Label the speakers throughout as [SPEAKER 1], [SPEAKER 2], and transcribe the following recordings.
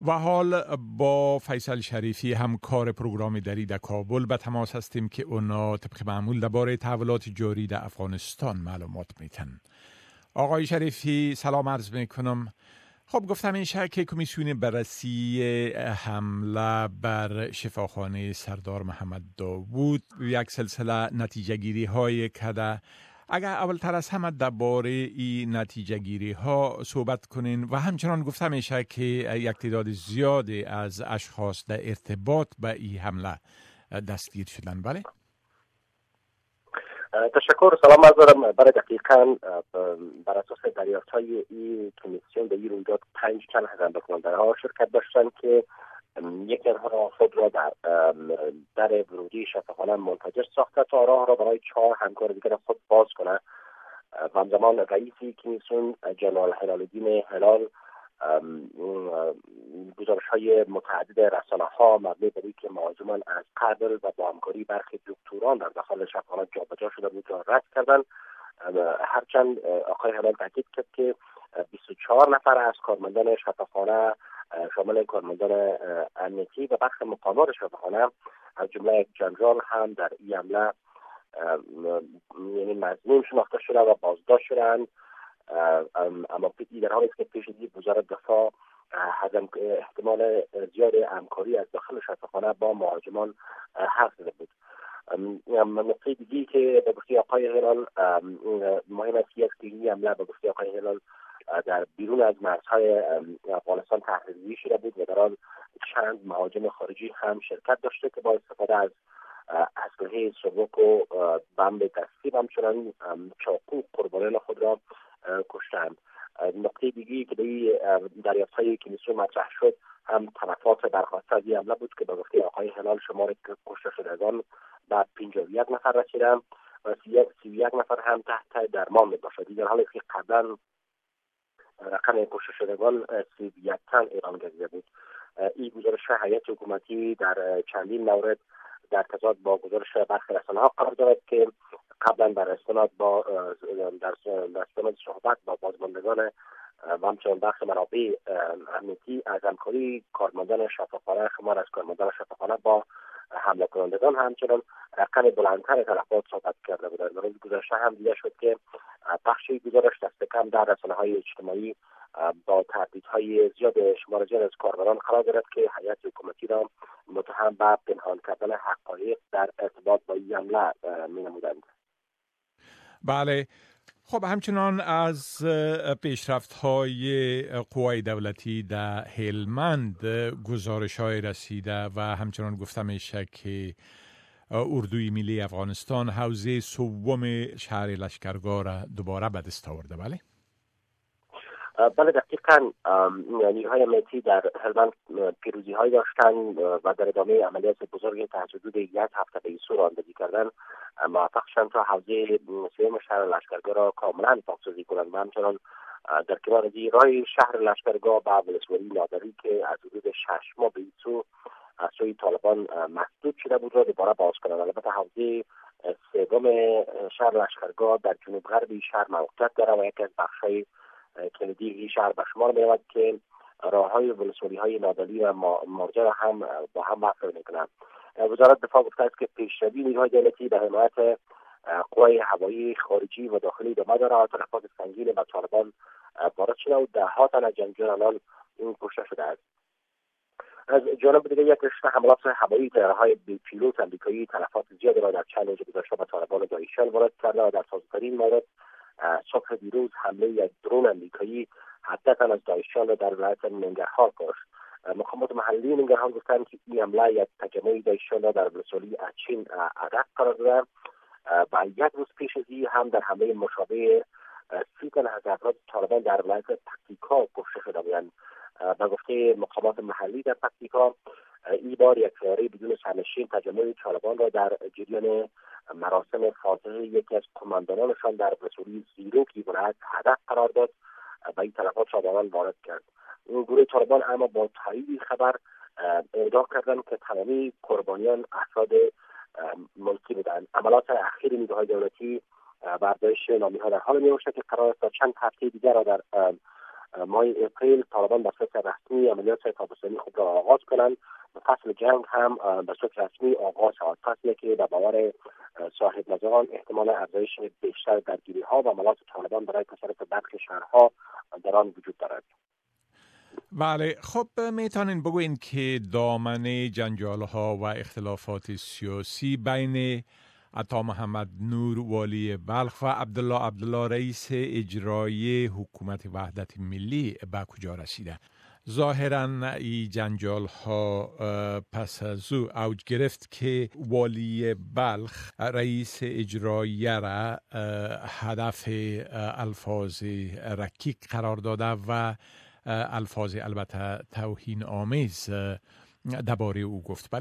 [SPEAKER 1] و حال با فیصل شریفی همکار پروگرام دری در کابل به تماس هستیم که اونا طبق معمول درباره تحولات جاری در افغانستان معلومات میتن. آقای شریفی سلام عرض میکنم. خب گفتم این که کمیسیون بررسی حمله بر شفاخانه سردار محمد داوود یک سلسله نتیجه گیری های کده. اگر اولتر از همه درباره این نتیجه گیری ها صحبت کنین و همچنان گفته میشه که یک تعداد زیادی از اشخاص در ارتباط به این حمله دستگیر شدن. بله؟
[SPEAKER 2] تشکر. سلام عرض دارم. برای دقیقاً بر اساس دریافت‌های این کمیسیون به این رویداد 5 تن از کننده‌ها شرکت داشتند که یکی آنها خود را در ورودی شفاخانه منفجر ساخته تا راه را برای 4 همکار دیگر خود باز کنه و همزمان رئیس کمیسیون جنرال هلال‌الدین هلال گزارش‌های متعدد رسانه‌ها مبنی بر اینکه مهاجمان از قبل و با همکاری برخی دکتران در داخل شفاخانه جابجا شده بود را رد کردند. هرچند آقای هلال تاکید کرد که 24 نفر از کارمندان شفاخانه شامل کارمندان امنیتی و برخی مقامات شفاخانه از جمله یک جنرال هم در این حمله یعنی مظنون شناخته شده و بازداشت شدند. اما در حالی است که پیش از این وزارت دفاع از احتمال زیاد همکاری از داخل شفاخانه با مهاجمان حرف زده بود. نقطه دیگری که به گفته آقای هلال مهم است که این حمله به گفته آقای هلال در بیرون از مرزهای افغانستان تحریزی شده بود و در آن چند مهاجم خارجی هم شرکت داشته که با استفاده از اسلحه سبک و بمب دستی و همچنان چاقو قربانیان خود را کشتند. نقطه دیگری که به دریافت‌های کمیسیون مطرح شد هم تلفات برخواسته از این حمله بود که به گفته آقای هلال شمار کشته شدگان به 51 نفر رسیدند و 31 نفر هم تحت درمان میباشد. در حالی که قبلا رقم کشته شدگان 31 تن اعلام گردیده بود. این گزارش هیئت حکومتی در چندین مورد در تضاد با گزارش برخی رسانه‌ها قرار دارد که قبلا در استناد صحبت با بازماندگان و همچنان برخی منابع امنیتی از همکاری کارمندان شفاخانه شمار از کارمندان شفاخانه با حمله کنندگان همچنان رقم بلندتر تلفات صحبت کرده بودند. در روز گذشته هم دیده شد که بخشی گزارش دست کم در رسانه‌های اجتماعی با تهدیدهای شمار زیاد از کاربران قرار دارد که هیئت حکومتی را متهم به پنهان کردن حقایق در ارتباط با این حمله می‌نمودند.
[SPEAKER 1] بله. خب همچنان از پیشرفت‌های قوای دولتی در هلمند گزارش‌های رسیده و همچنان گفته میشه که اردوی ملی افغانستان حوزه سوم شهر لشکرگاه را دوباره به دست آورده. بله؟
[SPEAKER 2] بله دقیقاً. نیروهای امنیتی در هلمند پیروزی‌هایی داشتند و در ادامه عملیات بزرگ تحت حدود 1 هفته به این سو رانندگی کردن موفق شدند تا حوزه سوم شهر لشکرگاه را کاملا پاکسازی کنند و همچنان در کنار از راه شهر لشکرگاه به ولسوالی نادری که از حدود 6 ماه به این سو از سوی طالبان مسدود شده بود را دوباره باز کنند. البته حوزه سوم شهر لشکرگاه در جنوب غربی شهر موقعیت دارد و یکی از بخش‌های کلیدی این شهر به شمار می‌رود که راه‌های ولسوالی‌های نادری و مرجع هم با هم وصل می‌کنند. وزارت دفاع گفته است که پیشروی نیروهای دولتی به حمایت قوای هوایی خارجی و داخلی ادامه دارد. تلفات سنگین به طالبان وارد شده و ده‌ها تن از جنگجویان این کشته شده است. از جانب دیگر یک رشته حملات هوایی طیاره‌های بی پیلوت آمریکایی تلفات زیادی را در چند روز گذشته به طالبان داعشیان وارد کرده و در تازه‌ترین مورد صبح دیروز حمله یک درون آمریکایی 17 تن از داعشیان را در ولایت ننگرهار کشت. مقامات محلی ننگرهار گفتند که این حمله یک تجمع داعشیان را در ولسوالی اچین هدف قرار داده و یک روز پیش از این هم در حمله مشابه 30 تن از افراد طالبان در ولایت پکتیکا کشته شده بودند. به گفته مقامات محلی در پکتیکا این بار یک طیاره بدون سرنشین تجمع طالبان را در جریان مراسم فاتحه یکی از قماندانانشان در ولسوالی زیروکی ولایت هدف قرار داد و این تلفات را به آن وارد کرد. گروه طالبان اما با تایید خبر ادعا کردند که تمامی قربانیان افراد ملکی بودند. عملات اخیر نیروهای دولتی برداشت نامی‌ها در حال می‌باشد که قرار است تا چند هفته دیگر را در ماه اپریل طالبان به صورت رسمی عملیات تابستانی خود را آغاز کنند و فصل جنگ هم به صورت رسمی آغاز شود. فصلی که به باور صاحب نظران احتمال افزایش بیشتر درگیری ها و حملات طالبان برای تسلط برخی شهرها در آن وجود دارد.
[SPEAKER 1] بله، خب میتونین بگوین که دامن جنجال ها و اختلافات سیاسی بین عطا محمد نور والی بلخ و عبدالله رئیس اجرایی حکومت وحدت ملی به کجا رسیده؟ ظاهراً این جنجال ها پس از او اوج گرفت که والی بلخ رئیس اجرایی را هدف الفاظ رکیک قرار داده و الفاظ البته توهین آمیز درباره او گفت.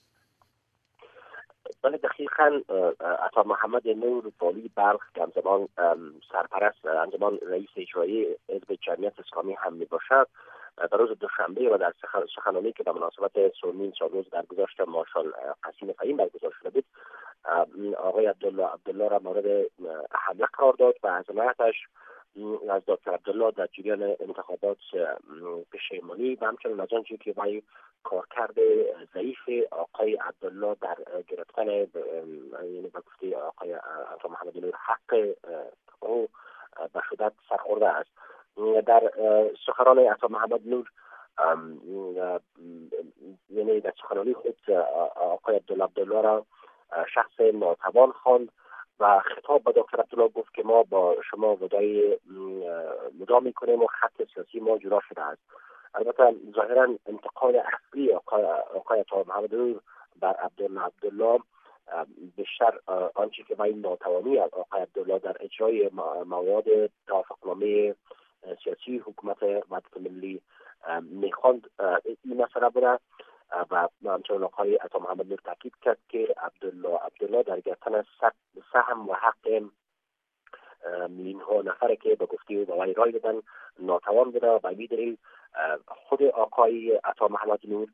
[SPEAKER 2] بله دقیقاً عطا محمد نور والی بلخ که همزمان سرپرست انجمن رئیس اجرایی حزب جمعیت اسلامی هم می باشد، در روز دوشنبه و در سخنرانی که به مناسبت سومین سالروز درگذشت مارشال قسیم فهیم برگزار شده بود، آقای عبدالله را مورد حمله قرار داد و از حمایتش از دکتر عبدالله در جریان انتخابات پشیمانی و همچنین از آنچه که وی کارکرد ضعیف آقای عبدالله در گرفتن یعنی به گفته آقای عطا محمد نور حق او به شدت سرخورده است. در سخنان عطا محمد نور یعنی در سخنرانی خود آقای عبدالله را شخص ناتوان خواند و خطاب به دکتر عبدالله گفت که ما با شما وداعی مدام میکنیم و خط سیاسی ما جدا شده است. البته ظاهرا انتقاد اصلی آقای عطا محمد نور بر عبدالله بیشتر آنچه که وی ناتوانی از آقای عبدالله در اجرای مواد توافقنامه سیاسی حکومت وحدت ملی میخواند این مسئله بوده و همچنین آقای عطا محمد نور تاکید کرد که عبدالله در گرفتن سهم و حق میلیون ها نفره که به گفته او وی رای دادن ناتوان بوده و به دلیل خود آقای عطا محمد نور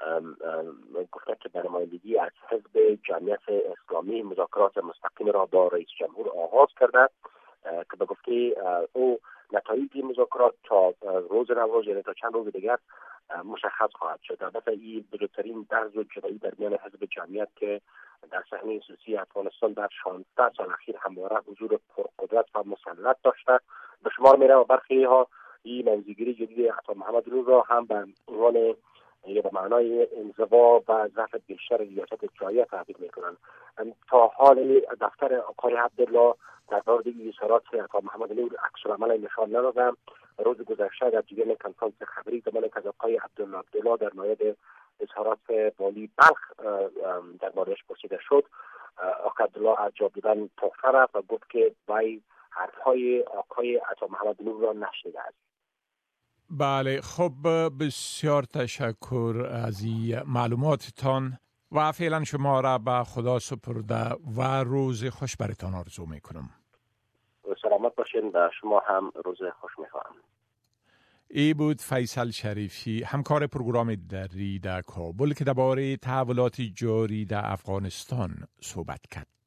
[SPEAKER 2] گفته که به نمایندگی از حزب جمعیت اسلامی مذاکرات مستقیم را با رئیس جمهور آغاز کرده که به گفته او نتایج مذاکرات تا روز نوروز یعنی تا چند روز دیگر مشخص خواهد شد. البته این بزرگترین درز و جدایی در میان حزب جمعیت که در صحنه سیاسی افغانستان در 16 سال اخیر همواره حضور پرقدرت و مسلط داشته به شمار میره و برخی ها این موضوعگیری جدید عطا محمد نور را هم به عنوان یا به معنای انزوا و ضعف بیشتر ریاست اجرایی تعبیر میکنند. تا حال دفتر آقای عبدالله در مورد این اظهارات عطا محمد نور عکس‌العمل نشان نداده. روز گذشته در جریان کنفرانس خبری زمانی که آقای عبدالله در مورد اظهارات والی بلخ در موردش پرسیده شد، آقای عبدالله از جا بودن تحفه رفت و گفت که وی حرفهای آقای عطا محمد نور را نشنیده است.
[SPEAKER 1] بله، خب بسیار تشکر از این معلوماتتان و فعلا شما را به خدا سپرده و روز خوش برتان آرزو میکنم.
[SPEAKER 2] سلامت باشین و شما هم روز خوش میخواهم.
[SPEAKER 1] ای بود فیصل شریفی، همکار پروگرام دری در کابل که درباره تحولات جاری در افغانستان صحبت کرد.